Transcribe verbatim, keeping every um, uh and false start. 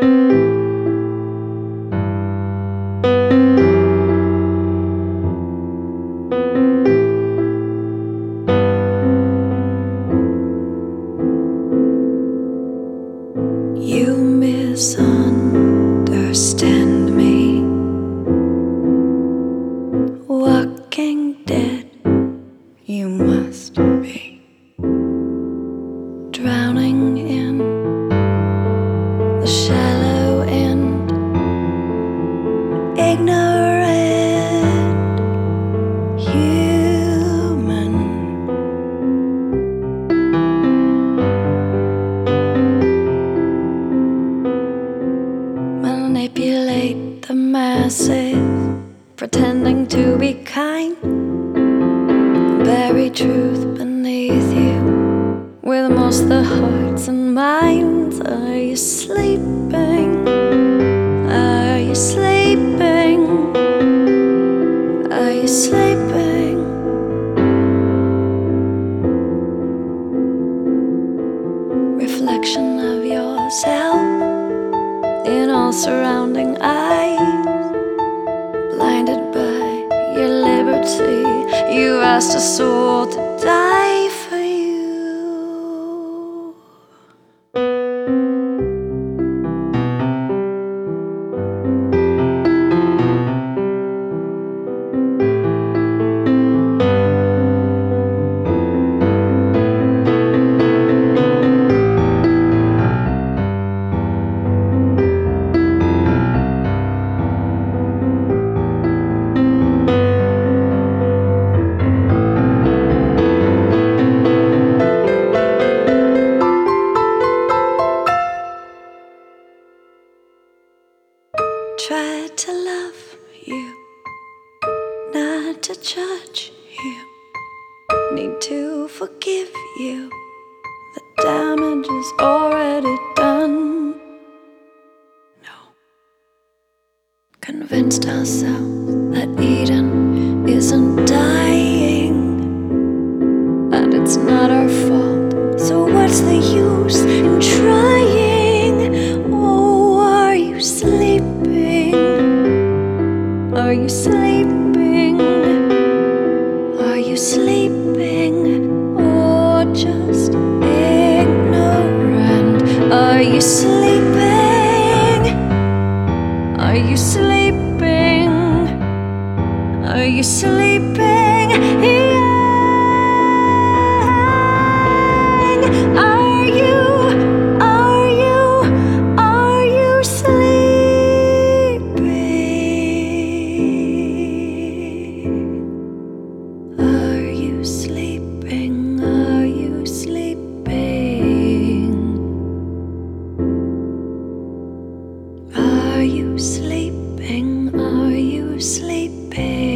You misunderstand me. Walking dead, you must be drowning in the shallow end, ignorant human. Manipulate the masses, pretending to be kind. Bury truth beneath you, with most the hearts and minds. Are you sleeping? Are you sleeping? Are you sleeping? Reflection of yourself in all surrounding eyes, blinded by your liberty. You asked a soul to die for you. Try to love you, not to judge you. Need to forgive you. The damage is already done. No. Convinced ourselves that Eden isn't dying, and it's not our fault. So what's the use in trying? Oh, are you sleeping? Are you sleeping? Are you sleeping? Or just ignorant? Are you sleeping? Are you sleeping? Are you sleeping? Yeah. Are you? Are you? Are you sleeping? Are you sleeping? Are you sleeping? Are you sleeping? Are you sleeping?